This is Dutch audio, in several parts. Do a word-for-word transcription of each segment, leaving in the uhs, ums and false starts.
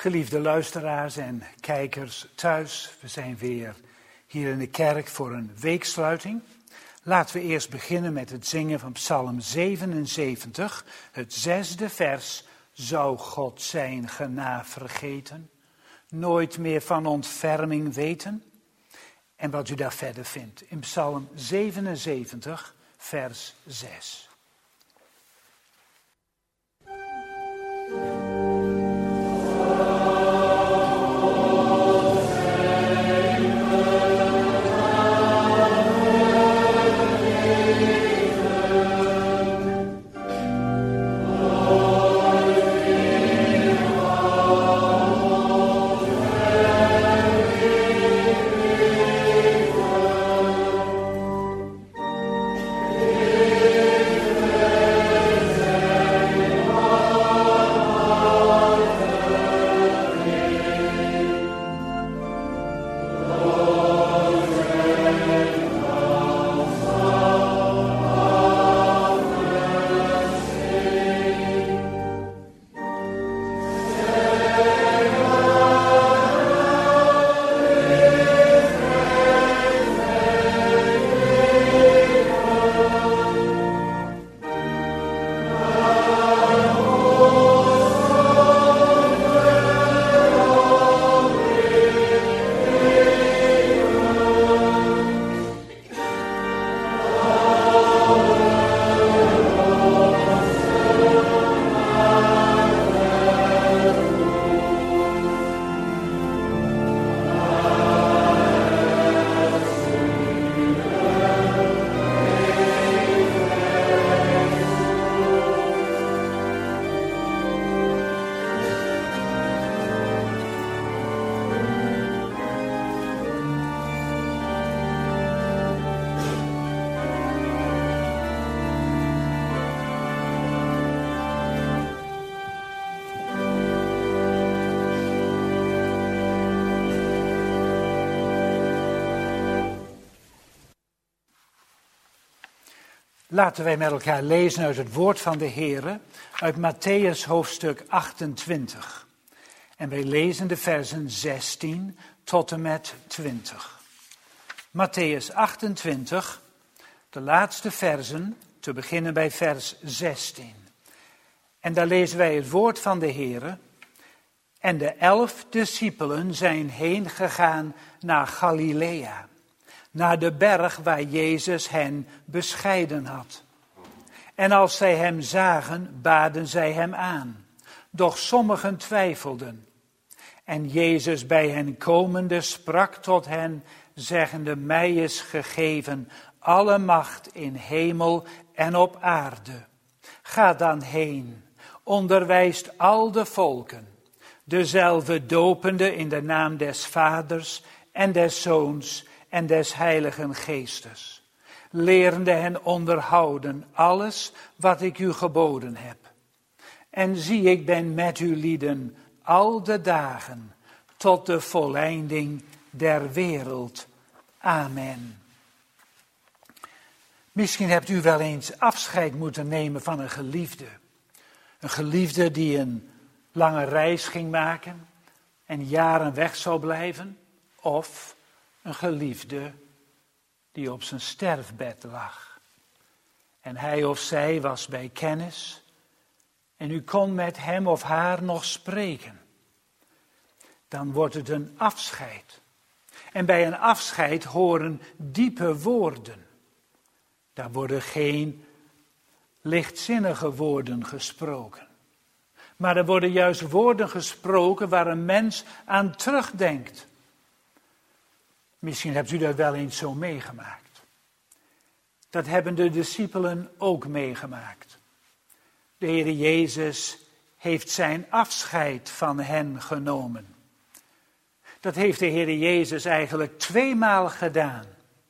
Geliefde luisteraars en kijkers thuis, we zijn weer hier in de kerk voor een weeksluiting. Laten we eerst beginnen met het zingen van Psalm zevenenzeventig, het zesde vers. Zou God zijn genade vergeten, nooit meer van ontferming weten? En wat u daar verder vindt in Psalm zevenenzeventig, vers zes. Laten wij met elkaar lezen uit het woord van de Heere, uit Mattheüs hoofdstuk achtentwintig. En wij lezen de versen zestien tot en met twintig. Mattheüs achtentwintig, de laatste versen, te beginnen bij vers zestien. En daar lezen wij het woord van de Heere. En de elf discipelen zijn heen gegaan naar Galilea, naar de berg waar Jezus hen bescheiden had. En als zij hem zagen, baden zij hem aan. Doch sommigen twijfelden. En Jezus bij hen komende sprak tot hen, zeggende, mij is gegeven alle macht in hemel en op aarde. Ga dan heen, onderwijst al de volken, dezelfde dopende in de naam des Vaders en des Zoons en des Heiligen Geestes, lerende hen onderhouden alles wat ik u geboden heb. En zie, ik ben met u lieden al de dagen tot de voleinding der wereld. Amen. Misschien hebt u wel eens afscheid moeten nemen van een geliefde. Een geliefde die een lange reis ging maken en jaren weg zou blijven. Of een geliefde die op zijn sterfbed lag. En hij of zij was bij kennis en u kon met hem of haar nog spreken. Dan wordt het een afscheid. En bij een afscheid horen diepe woorden. Daar worden geen lichtzinnige woorden gesproken. Maar er worden juist woorden gesproken waar een mens aan terugdenkt. Misschien hebt u dat wel eens zo meegemaakt. Dat hebben de discipelen ook meegemaakt. De Heer Jezus heeft zijn afscheid van hen genomen. Dat heeft de Heer Jezus eigenlijk tweemaal gedaan.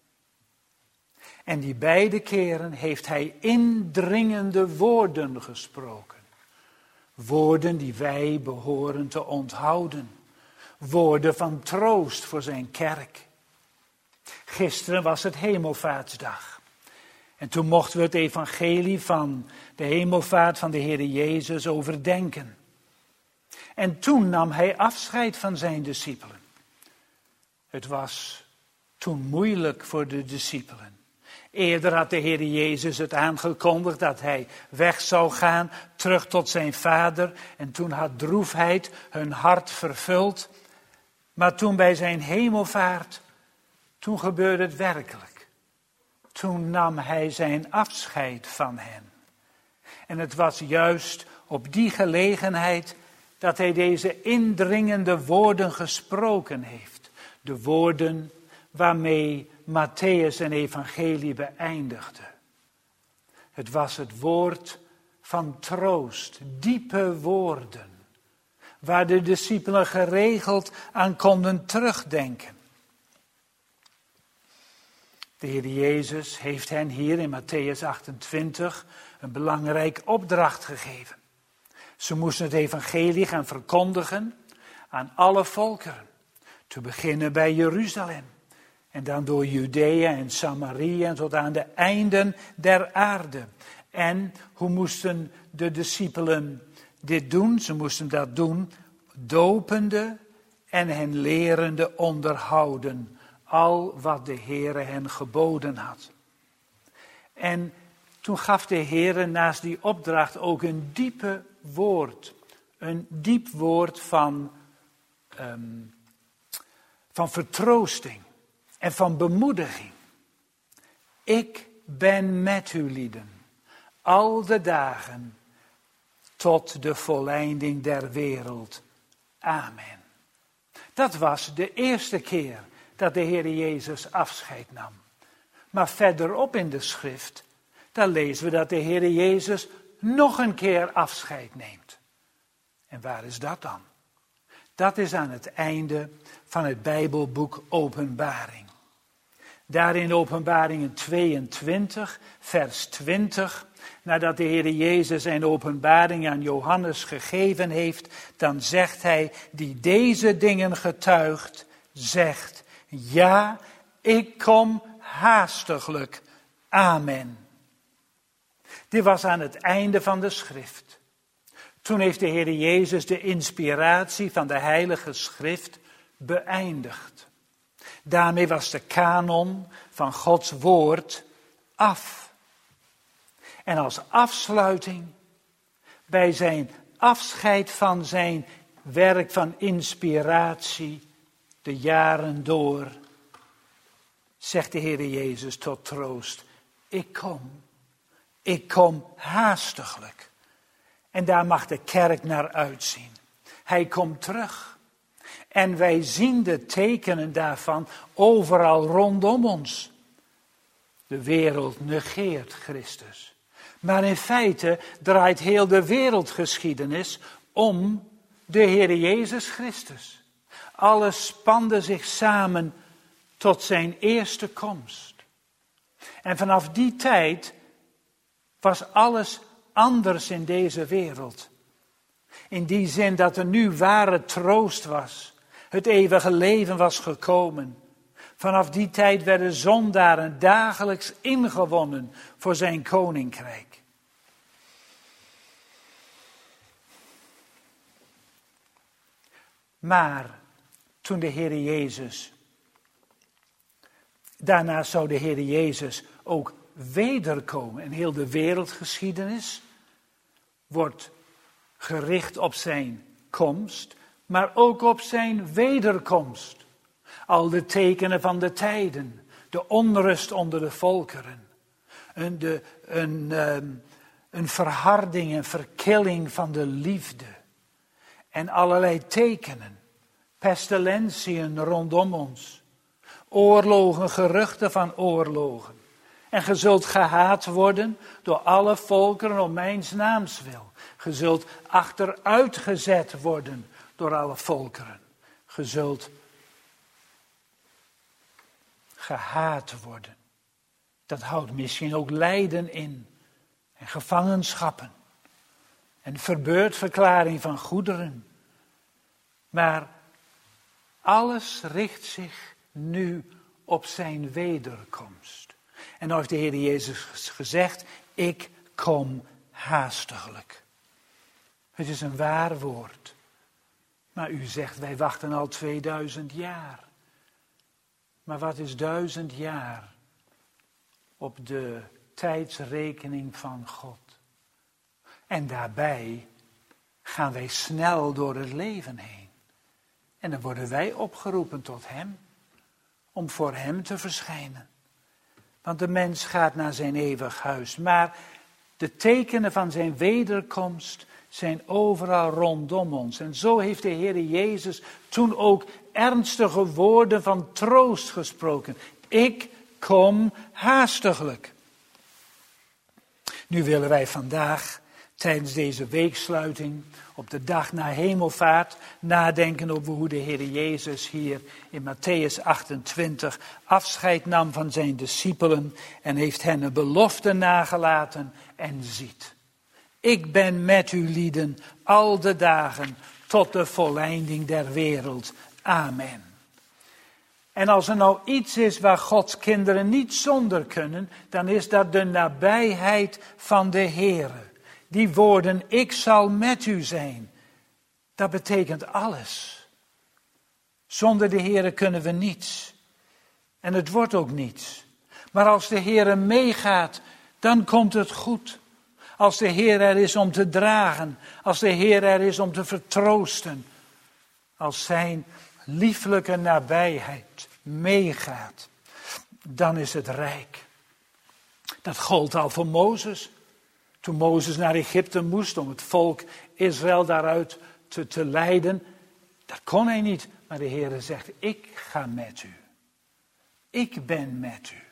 En die beide keren heeft hij indringende woorden gesproken. Woorden die wij behoren te onthouden. Woorden van troost voor zijn kerk. Gisteren was het Hemelvaartsdag. En toen mochten we het evangelie van de hemelvaart van de Heer Jezus overdenken. En toen nam hij afscheid van zijn discipelen. Het was toen moeilijk voor de discipelen. Eerder had de Heer Jezus het aangekondigd dat hij weg zou gaan, terug tot zijn Vader. En toen had droefheid hun hart vervuld. Maar toen bij zijn hemelvaart, toen gebeurde het werkelijk. Toen nam hij zijn afscheid van hen. En het was juist op die gelegenheid dat hij deze indringende woorden gesproken heeft. De woorden waarmee Mattheüs een evangelie beëindigde. Het was het woord van troost, diepe woorden, waar de discipelen geregeld aan konden terugdenken. De Heer Jezus heeft hen hier in Mattheüs achtentwintig een belangrijke opdracht gegeven. Ze moesten het evangelie gaan verkondigen aan alle volkeren. Te beginnen bij Jeruzalem. En dan door Judea en Samaria en tot aan de einden der aarde. En hoe moesten de discipelen dit doen? Ze moesten dat doen dopende en hen lerende onderhouden. Al wat de Heere hen geboden had. En toen gaf de Heere naast die opdracht ook een diepe woord. Een diep woord van, um, van vertroosting en van bemoediging. Ik ben met u lieden, al de dagen tot de volleinding der wereld. Amen. Dat was de eerste keer dat de Heer Jezus afscheid nam. Maar verderop in de schrift, daar lezen we dat de Heer Jezus nog een keer afscheid neemt. En waar is dat dan? Dat is aan het einde van het Bijbelboek Openbaring. Daar in Openbaringen tweeëntwintig, vers twintig, nadat de Heer Jezus zijn openbaring aan Johannes gegeven heeft, dan zegt hij, die deze dingen getuigt, zegt, ja, ik kom haastiglijk. Amen. Dit was aan het einde van de schrift. Toen heeft de Heer Jezus de inspiratie van de Heilige Schrift beëindigd. Daarmee was de kanon van Gods woord af. En als afsluiting bij zijn afscheid van zijn werk van inspiratie de jaren door, zegt de Heer Jezus tot troost, ik kom, ik kom haastiglijk. En daar mag de kerk naar uitzien. Hij komt terug. En wij zien de tekenen daarvan overal rondom ons. De wereld negeert Christus. Maar in feite draait heel de wereldgeschiedenis om de Heer Jezus Christus. Alles spande zich samen tot zijn eerste komst. En vanaf die tijd was alles anders in deze wereld. In die zin dat er nu ware troost was. Het eeuwige leven was gekomen. Vanaf die tijd werden zondaren dagelijks ingewonnen voor zijn koninkrijk. Maar toen de Heer Jezus, daarna zou de Heer Jezus ook wederkomen. En heel de wereldgeschiedenis wordt gericht op zijn komst, maar ook op zijn wederkomst. Al de tekenen van de tijden, de onrust onder de volkeren, een, de, een, um, een verharding en verkilling van de liefde en allerlei tekenen, pestilentiën rondom ons, oorlogen, geruchten van oorlogen. En ge zult gehaat worden door alle volkeren om mijns naams wil. Ge zult achteruitgezet worden door alle volkeren. Ge zult gehaat worden. Dat houdt misschien ook lijden in. En gevangenschappen. En verbeurdverklaring van goederen. Maar alles richt zich nu op zijn wederkomst. En dan heeft de Heer Jezus gezegd, ik kom haastiglijk. Het is een waar woord. Maar u zegt, wij wachten al tweeduizend jaar. Maar wat is duizend jaar op de tijdsrekening van God? En daarbij gaan wij snel door het leven heen. En dan worden wij opgeroepen tot hem, om voor hem te verschijnen. Want de mens gaat naar zijn eeuwig huis. Maar de tekenen van zijn wederkomst zijn overal rondom ons. En zo heeft de Heer Jezus toen ook ernstige woorden van troost gesproken. Ik kom haastiglijk. Nu willen wij vandaag tijdens deze weeksluiting op de dag na hemelvaart nadenken over hoe de Heer Jezus hier in Mattheüs achtentwintig afscheid nam van zijn discipelen en heeft hen een belofte nagelaten en ziet. Ik ben met u lieden al de dagen tot de volleinding der wereld. Amen. En als er nou iets is waar Gods kinderen niet zonder kunnen, dan is dat de nabijheid van de Heere. Die woorden, ik zal met u zijn, dat betekent alles. Zonder de Heere kunnen we niets. En het wordt ook niets. Maar als de Heere meegaat, dan komt het goed. Als de Heer er is om te dragen, als de Heer er is om te vertroosten, als zijn lieflijke nabijheid meegaat, dan is het rijk. Dat gold al voor Mozes. Toen Mozes naar Egypte moest om het volk Israël daaruit te, te leiden, dat kon hij niet. Maar de Heer zegt, ik ga met u. Ik ben met u.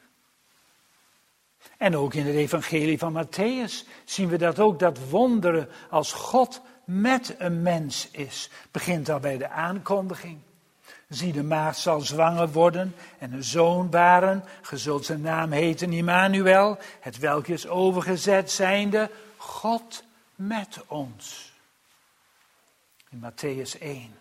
En ook in het evangelie van Mattheüs zien we dat ook, dat wonderen als God met een mens is. Begint al bij de aankondiging. Zie, de maagd zal zwanger worden en een zoon baren. Ge zult zijn naam heten Immanuel, het welk is overgezet zijnde God met ons. In Mattheüs één.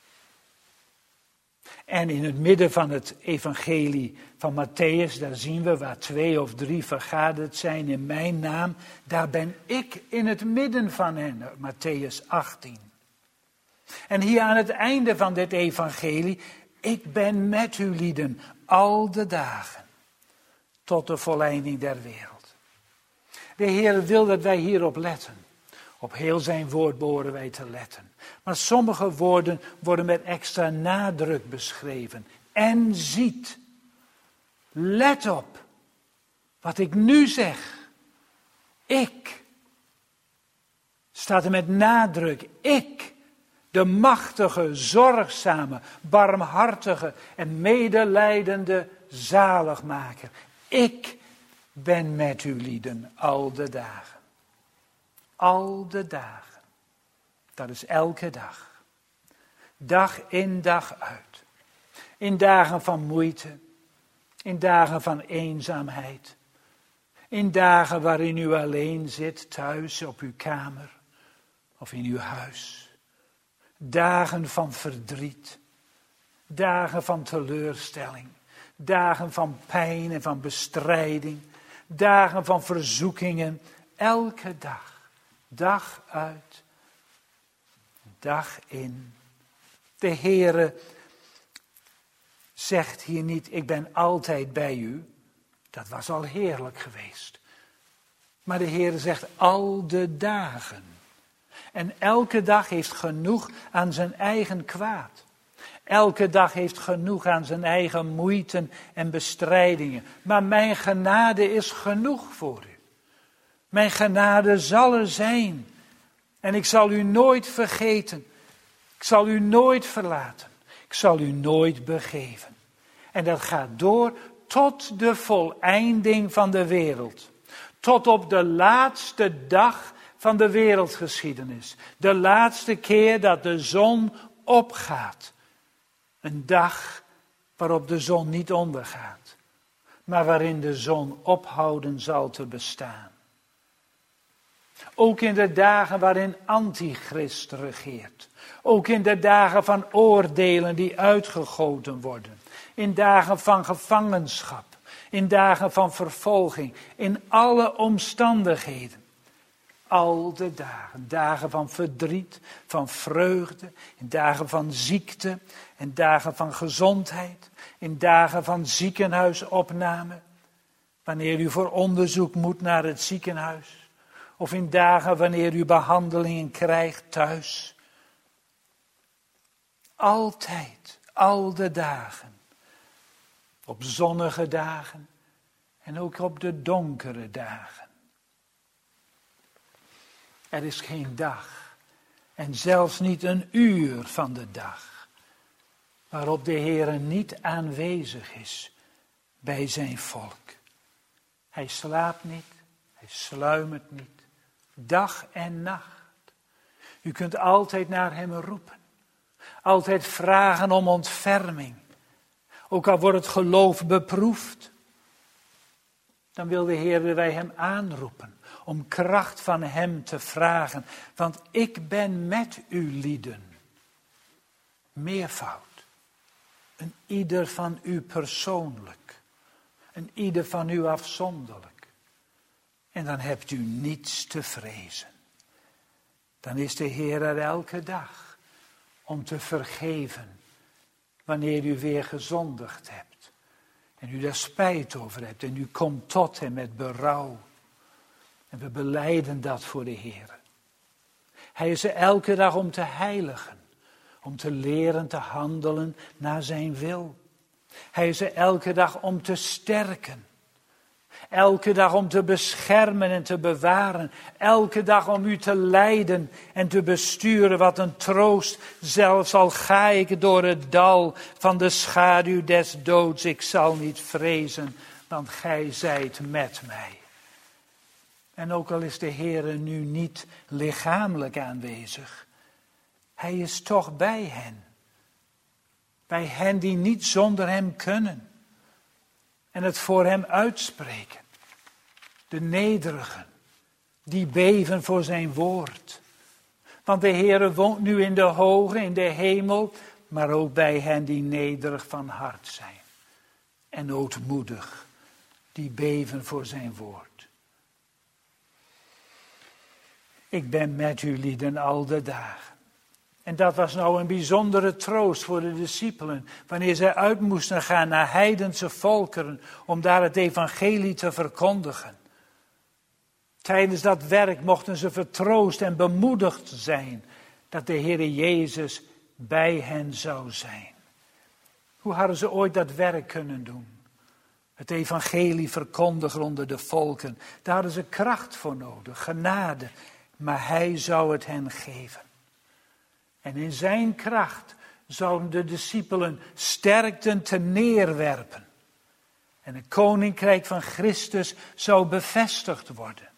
En in het midden van het evangelie van Mattheüs, daar zien we waar twee of drie vergaderd zijn in mijn naam. Daar ben ik in het midden van hen, Mattheüs achttien. En hier aan het einde van dit evangelie, ik ben met u lieden al de dagen tot de volleinding der wereld. De Heer wil dat wij hierop letten. Op heel zijn woord behoren wij te letten. Maar sommige woorden worden met extra nadruk beschreven. En ziet. Let op. Wat ik nu zeg. Ik. Staat er met nadruk. Ik. De machtige, zorgzame, barmhartige en medelijdende zaligmaker. Ik ben met u lieden al de dagen. Al de dagen. Dat is elke dag. Dag in dag uit. In dagen van moeite. In dagen van eenzaamheid. In dagen waarin u alleen zit thuis op uw kamer. Of in uw huis. Dagen van verdriet. Dagen van teleurstelling. Dagen van pijn en van bestrijding. Dagen van verzoekingen. Elke dag. Dag uit, dag in. De Heere zegt hier niet, ik ben altijd bij u. Dat was al heerlijk geweest. Maar de Heere zegt, al de dagen. En elke dag heeft genoeg aan zijn eigen kwaad. Elke dag heeft genoeg aan zijn eigen moeiten en bestrijdingen. Maar mijn genade is genoeg voor u. Mijn genade zal er zijn. En ik zal u nooit vergeten. Ik zal u nooit verlaten. Ik zal u nooit begeven. En dat gaat door tot de voleinding van de wereld. Tot op de laatste dag van de wereldgeschiedenis. De laatste keer dat de zon opgaat. Een dag waarop de zon niet ondergaat. Maar waarin de zon ophouden zal te bestaan. Ook in de dagen waarin Antichrist regeert. Ook in de dagen van oordelen die uitgegoten worden. In dagen van gevangenschap. In dagen van vervolging. In alle omstandigheden. Al de dagen. Dagen van verdriet, van vreugde, in dagen van ziekte, in dagen van gezondheid, in dagen van ziekenhuisopname. Wanneer u voor onderzoek moet naar het ziekenhuis. Of in dagen wanneer u behandelingen krijgt thuis. Altijd, al de dagen. Op zonnige dagen en ook op de donkere dagen. Er is geen dag en zelfs niet een uur van de dag waarop de Heere niet aanwezig is bij zijn volk. Hij slaapt niet, hij sluimert niet, dag en nacht. U kunt altijd naar hem roepen, altijd vragen om ontferming. Ook al wordt het geloof beproefd, dan wil de Heer wij hem aanroepen om kracht van hem te vragen. Want ik ben met u lieden. Meervoud. Een ieder van u persoonlijk. Een ieder van u afzonderlijk. En dan hebt u niets te vrezen. Dan is de Heer er elke dag om te vergeven wanneer u weer gezondigd hebt. En u daar spijt over hebt en u komt tot hem met berouw. En we belijden dat voor de Heer. Hij is er elke dag om te heiligen. Om te leren te handelen naar zijn wil. Hij is er elke dag om te sterken. Elke dag om te beschermen en te bewaren. Elke dag om u te leiden en te besturen. Wat een troost, zelfs al ga ik door het dal van de schaduw des doods. Ik zal niet vrezen, want gij zijt met mij. En ook al is de Heere nu niet lichamelijk aanwezig. Hij is toch bij hen. Bij hen die niet zonder hem kunnen. En het voor hem uitspreken. De nederigen. Die beven voor zijn woord. Want de Heere woont nu in de hoge, in de hemel. Maar ook bij hen die nederig van hart zijn. En ootmoedig. Die beven voor zijn woord. Ik ben met u lieden al de dagen. En dat was nou een bijzondere troost voor de discipelen. Wanneer zij uit moesten gaan naar heidense volkeren. Om daar het evangelie te verkondigen. Tijdens dat werk mochten ze vertroost en bemoedigd zijn. Dat de Heere Jezus bij hen zou zijn. Hoe hadden ze ooit dat werk kunnen doen? Het evangelie verkondigen onder de volken. Daar hadden ze kracht voor nodig, genade. Maar hij zou het hen geven. En in zijn kracht zouden de discipelen sterkten te neerwerpen. En het koninkrijk van Christus zou bevestigd worden.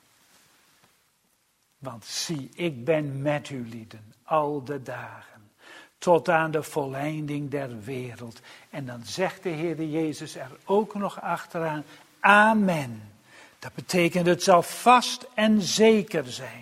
Want zie, ik ben met u lieden, al de dagen, tot aan de volleinding der wereld. En dan zegt de Heer Jezus er ook nog achteraan, amen. Dat betekent het zal vast en zeker zijn.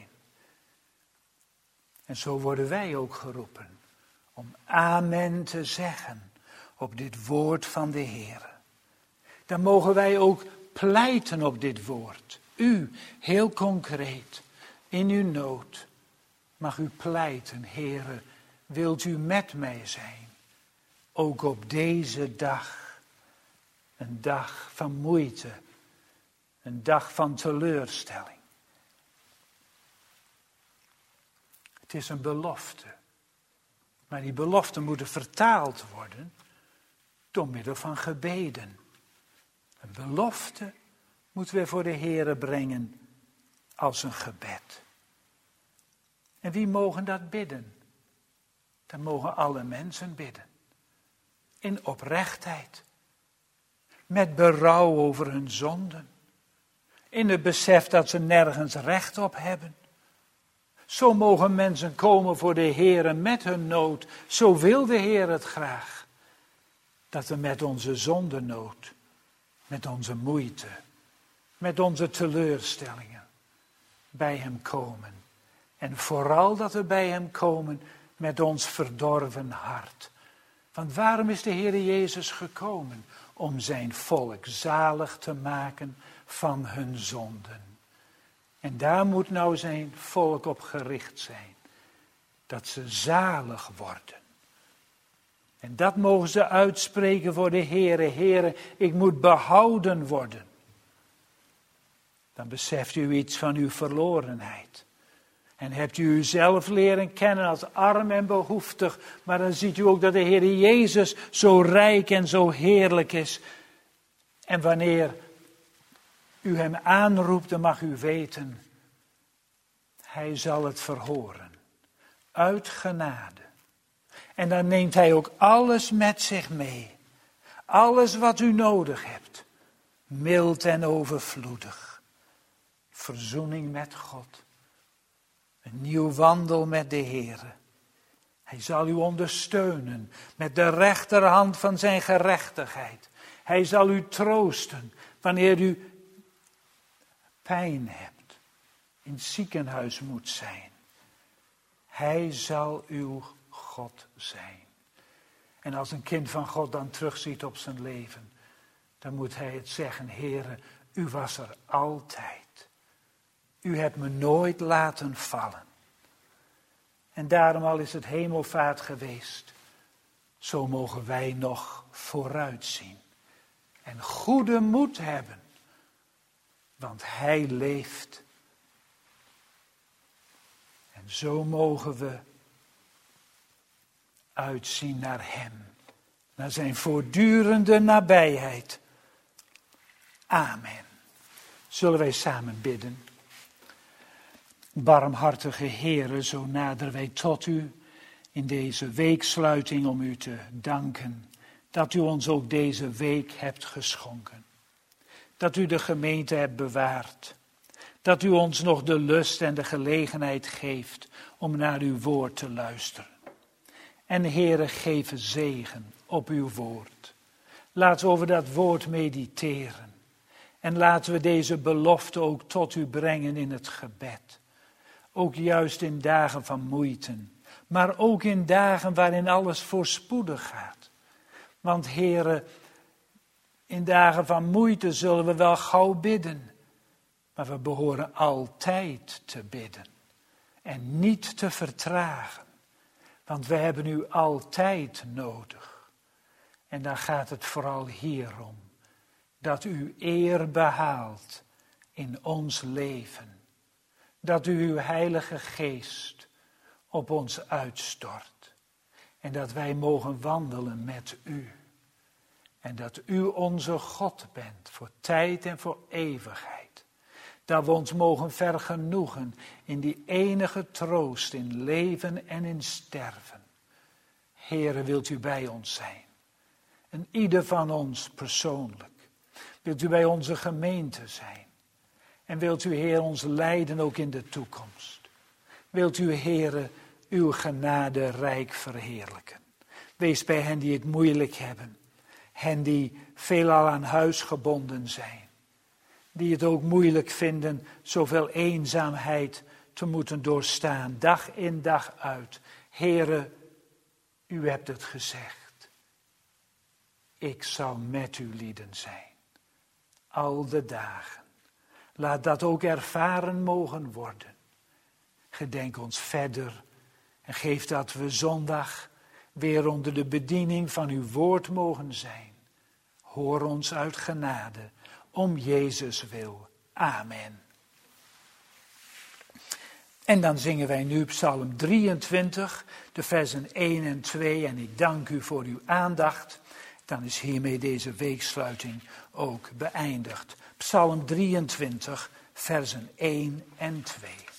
En zo worden wij ook geroepen om amen te zeggen op dit woord van de Heer. Dan mogen wij ook pleiten op dit woord. U, heel concreet, in uw nood, mag u pleiten, Heere, wilt u met mij zijn? Ook op deze dag, een dag van moeite, een dag van teleurstelling. Het is een belofte. Maar die beloften moeten vertaald worden door middel van gebeden. Een belofte moeten we voor de Heere brengen als een gebed. En wie mogen dat bidden? Dan mogen alle mensen bidden. In oprechtheid. Met berouw over hun zonden. In het besef dat ze nergens recht op hebben. Zo mogen mensen komen voor de Heere met hun nood. Zo wil de Heer het graag. Dat we met onze zondenood, met onze moeite, met onze teleurstellingen bij hem komen. En vooral dat we bij hem komen met ons verdorven hart. Want waarom is de Heer Jezus gekomen? Om zijn volk zalig te maken van hun zonden. En daar moet nou zijn volk op gericht zijn. Dat ze zalig worden. En dat mogen ze uitspreken voor de Heere. Heere, ik moet behouden worden. Dan beseft u iets van uw verlorenheid. En hebt u uzelf leren kennen als arm en behoeftig. Maar dan ziet u ook dat de Heer Jezus zo rijk en zo heerlijk is. En wanneer u hem aanroept, dan mag u weten. Hij zal het verhoren. Uit genade. En dan neemt hij ook alles met zich mee. Alles wat u nodig hebt. Mild en overvloedig. Verzoening met God. Een nieuw wandel met de Heere. Hij zal u ondersteunen met de rechterhand van zijn gerechtigheid. Hij zal u troosten wanneer u pijn hebt. In het ziekenhuis moet zijn. Hij zal uw God zijn. En als een kind van God dan terugziet op zijn leven, dan moet hij het zeggen, Heere, u was er altijd. U hebt me nooit laten vallen. En daarom al is het hemelvaart geweest, zo mogen wij nog vooruitzien. En goede moed hebben, want hij leeft. En zo mogen we uitzien naar hem. Naar zijn voortdurende nabijheid. Amen. Zullen wij samen bidden? Barmhartige Heere, zo naderen wij tot u in deze weeksluiting om u te danken. Dat u ons ook deze week hebt geschonken. Dat u de gemeente hebt bewaard. Dat u ons nog de lust en de gelegenheid geeft om naar uw woord te luisteren. En Heere, geef zegen op uw woord. Laten we over dat woord mediteren. En laten we deze belofte ook tot u brengen in het gebed. Ook juist in dagen van moeite. Maar ook in dagen waarin alles voorspoedig gaat. Want Heere, in dagen van moeite zullen we wel gauw bidden. Maar we behoren altijd te bidden. En niet te vertragen. Want we hebben u altijd nodig. En dan gaat het vooral hierom. Dat u eer behaalt in ons leven. Dat u uw heilige geest op ons uitstort. En dat wij mogen wandelen met u. En dat u onze God bent voor tijd en voor eeuwigheid. Dat we ons mogen vergenoegen in die enige troost in leven en in sterven. Heere, wilt u bij ons zijn? En ieder van ons persoonlijk. Wilt u bij onze gemeente zijn? En wilt u, Heer, ons leiden ook in de toekomst? Wilt u, Heere, uw genade rijk verheerlijken? Wees bij hen die het moeilijk hebben. Hen die veelal aan huis gebonden zijn. Die het ook moeilijk vinden zoveel eenzaamheid te moeten doorstaan. Dag in dag uit. Heere, u hebt het gezegd. Ik zal met u lieden zijn. Al de dagen. Laat dat ook ervaren mogen worden. Gedenk ons verder. En geef dat we zondag weer onder de bediening van uw woord mogen zijn. Hoor ons uit genade. Om Jezus wil. Amen. En dan zingen wij nu Psalm drieëntwintig, de versen één en twee. En ik dank u voor uw aandacht. Dan is hiermee deze weeksluiting ook beëindigd. Psalm drieëntwintig, versen één en twee.